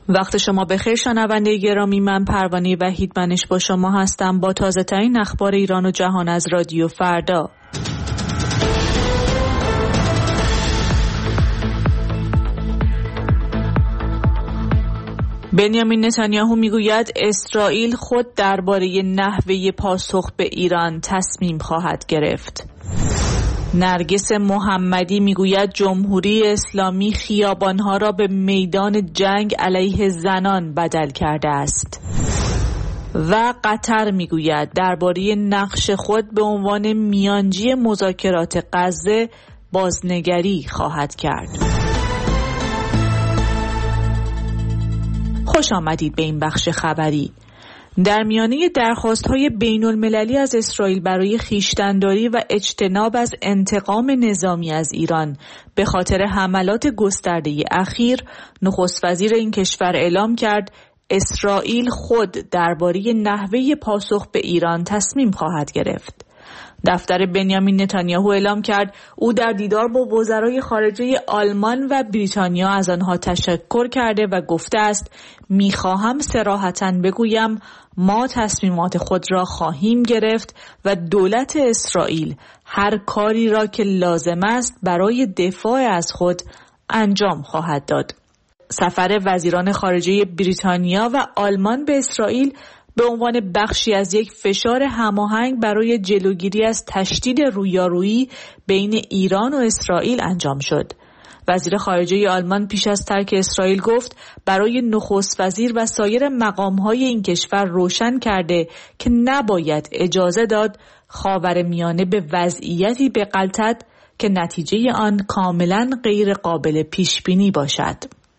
وقت شما بخیر شنونده گرامی، من پروانه وحیدمنش با شما هستم با تازه ترین اخبار ایران و جهان از رادیو فردا. بنیامین نتانیاهو میگوید اسرائیل خود درباره نحوه پاسخ به ایران تصمیم خواهد گرفت. نرگس محمدی میگوید جمهوری اسلامی خیابانها را به میدان جنگ علیه زنان بدل کرده است. و قطر میگوید درباره نقش خود به عنوان میانجی مذاکرات غزه بازنگری خواهد کرد. خوش آمدید به این بخش خبری. در میانه درخواست‌های بین‌المللی از اسرائیل برای خویشتن‌داری و اجتناب از انتقام نظامی از ایران به خاطر حملات گسترده اخیر، نخست وزیر این کشور اعلام کرد اسرائیل خود درباره نحوه پاسخ به ایران تصمیم خواهد گرفت. دفتر بنیامین نتانیاهو اعلام کرد او در دیدار با وزرای خارجه آلمان و بریتانیا از آنها تشکر کرده و گفته است میخواهم صراحتاً بگویم ما تصمیمات خود را خواهیم گرفت و دولت اسرائیل هر کاری را که لازم است برای دفاع از خود انجام خواهد داد. سفر وزیران خارجه بریتانیا و آلمان به اسرائیل به عنوان بخشی از یک فشار هماهنگ برای جلوگیری از تشدید رویارویی بین ایران و اسرائیل انجام شد. وزیر خارجه آلمان پیش از ترک اسرائیل گفت برای نخست وزیر و سایر مقام‌های این کشور روشن کرده که نباید اجازه داد خاورمیانه به وضعیتی بغلطد که نتیجه آن کاملاً غیر قابل پیش‌بینی باشد.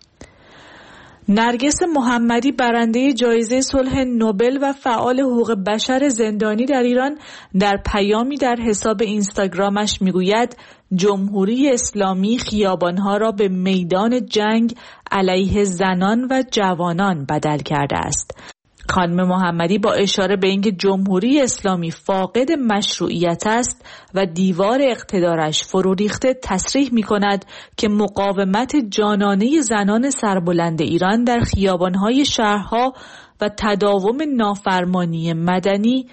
نرگس محمدی برنده جایزه صلح نوبل و فعال حقوق بشر زندانی در ایران در پیامی در حساب اینستاگرامش میگوید جمهوری اسلامی خیابانها را به میدان جنگ علیه زنان و جوانان بدل کرده است. خانم محمدی با اشاره به اینکه جمهوری اسلامی فاقد مشروعیت است و دیوار اقتدارش فرو ریخته تصریح می‌کند که مقاومت جانانه زنان سربلند ایران در خیابان‌های شهرها و تداوم نافرمانی مدنی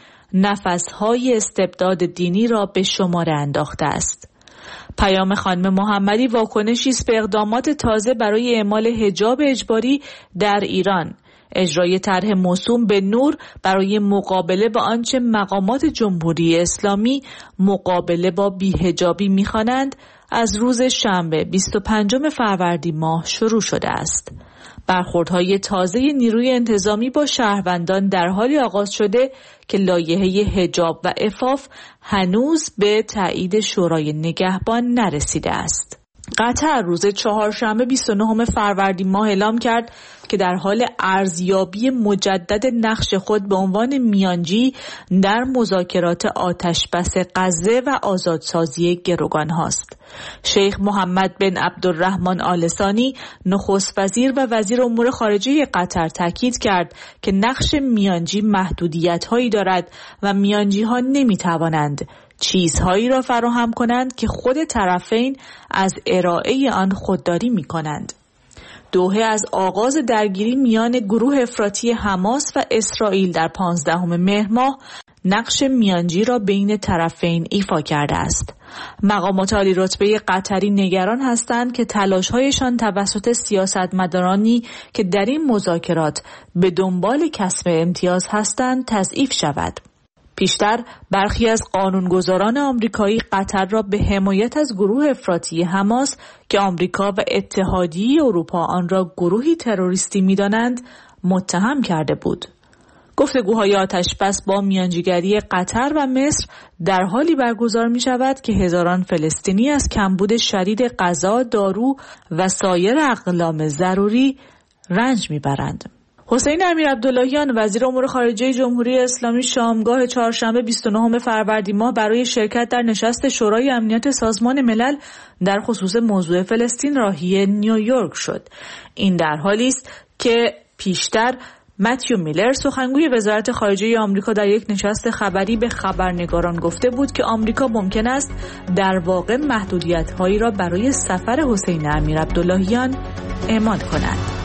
نفس‌های استبداد دینی را به شمار انداخته است. پیام خانم محمدی واکنشی است به اقدامات تازه برای اعمال حجاب اجباری در ایران، اجرای طرح موسوم به نور برای مقابله با آنچه مقامات جمهوری اسلامی مقابله با بی‌حجابی می‌خوانند از روز شنبه 25 فروردین ماه شروع شده است. برخوردهای تازه نیروی انتظامی با شهروندان در حالی آغاز شده که لایحه حجاب و عفاف هنوز به تایید شورای نگهبان نرسیده است. قطر روز چهارشنبه 29 فروردین ماه اعلام کرد که در حال ارزیابی مجدد نقش خود به عنوان میانجی در مذاکرات آتشبس غزه و آزادسازی گروگان هاست. شیخ محمد بن عبدالرحمن آل ثانی نخست وزیر و وزیر امور خارجه قطر تاکید کرد که نقش میانجی محدودیت‌هایی دارد و میانجی‌ها نمی‌توانند چیزهایی را فراهم کنند که خود طرفین از ارائه آن خودداری می کنند. دوحه از آغاز درگیری میان گروه افراطی حماس و اسرائیل در 15 مهر ماه نقش میانجی را بین طرفین ایفا کرده است. مقامات عالی رتبه قطری نگران هستند که تلاش‌هایشان توسط سیاستمدارانی که در این مذاکرات به دنبال کسب امتیاز هستند تضعیف شود. پیشتر برخی از قانونگذاران آمریکایی قطر را به حمایت از گروه افراطی حماس که آمریکا و اتحادیه اروپا آن را گروهی تروریستی می‌دانند متهم کرده بود. گفتگوهای آتشبس با میانجیگری قطر و مصر در حالی برگزار می‌شود که هزاران فلسطینی از کمبود شدید غذا، دارو و سایر اقلام ضروری رنج می‌برند. حسین امیرعبداللهیان وزیر امور خارجه جمهوری اسلامی شامگاه چهارشنبه 29 فروردین ماه برای شرکت در نشست شورای امنیت سازمان ملل در خصوص موضوع فلسطین راهی نیویورک شد. این در حالی است که پیشتر متیو میلر سخنگوی وزارت خارجه آمریکا در یک نشست خبری به خبرنگاران گفته بود که آمریکا ممکن است در واقع محدودیت‌هایی را برای سفر حسین امیرعبداللهیان اعمال کند.